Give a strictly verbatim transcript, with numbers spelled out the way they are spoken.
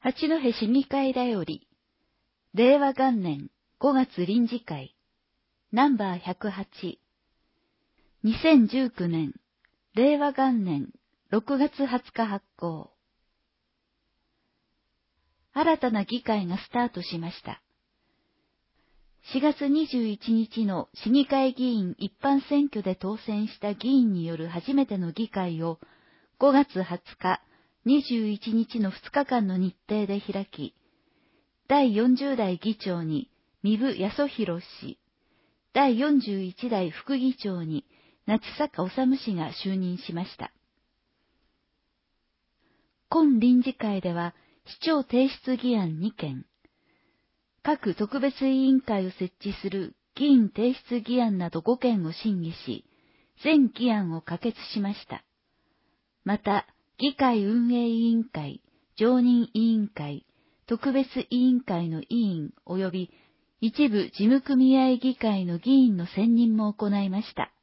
八戸市議会だより、れいわがんねんごがつ臨時会、ナンバーひゃくはち、にせんじゅうきゅうねん、れいわがんねんろくがつはつか発行。新たな議会がスタートしました。しがつにじゅういちにちの市議会議員一般選挙で当選した議員による初めての議会をごがつはつか、にじゅういちにちのふつかかんの日程で開き、だいよんじゅうだい議長に三部康弘氏、だいよんじゅういちだい副議長に夏坂治氏が就任しました。今臨時会では、市長提出議案にけん、各特別委員会を設置する議員提出議案などごけんを審議し、全議案を可決しました。また、議会運営委員会、常任委員会、特別委員会の委員及び一部事務組合議会の議員の選任も行いました。